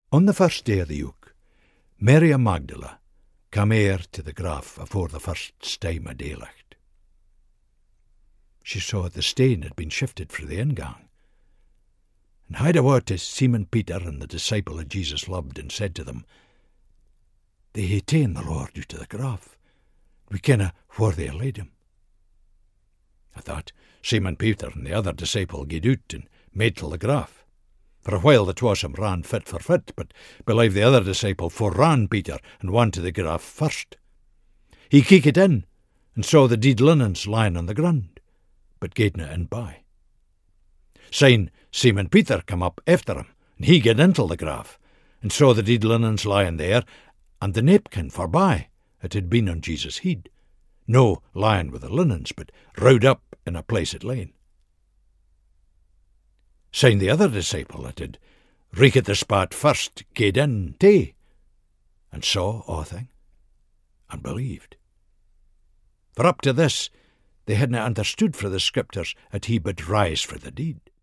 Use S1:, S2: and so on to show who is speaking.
S1: On the first day of the week, Mary of Magdala came ere to the grave afore the first stime of daylight. She saw the stain had been shifted for the ingang, and hied awa to Simon Peter and the disciple of Jesus loved, and said to them, They hae ta'en the Lord out of the grave. We kenna where they laid him. At that, Simon Peter and the other disciple gaed out and made till the grave. For a while the twasome ran fit for fit, but believe the other disciple forran Peter and went to the grave first. He keeked in and saw the dead linens lying on the ground, but gaedna in by. Syne Simon Peter come up after him, and he gaed into the grave, and saw the dead linens lying there, and the napkin forby it had been on Jesus' head, no lying with the linens, but rowed up in a place it lain. Syne the other disciple that had reeked the spot first gaed in too, and saw a thing, and believed. For up to this they hadna understood fra the Scriptures that he would rise fra the dead.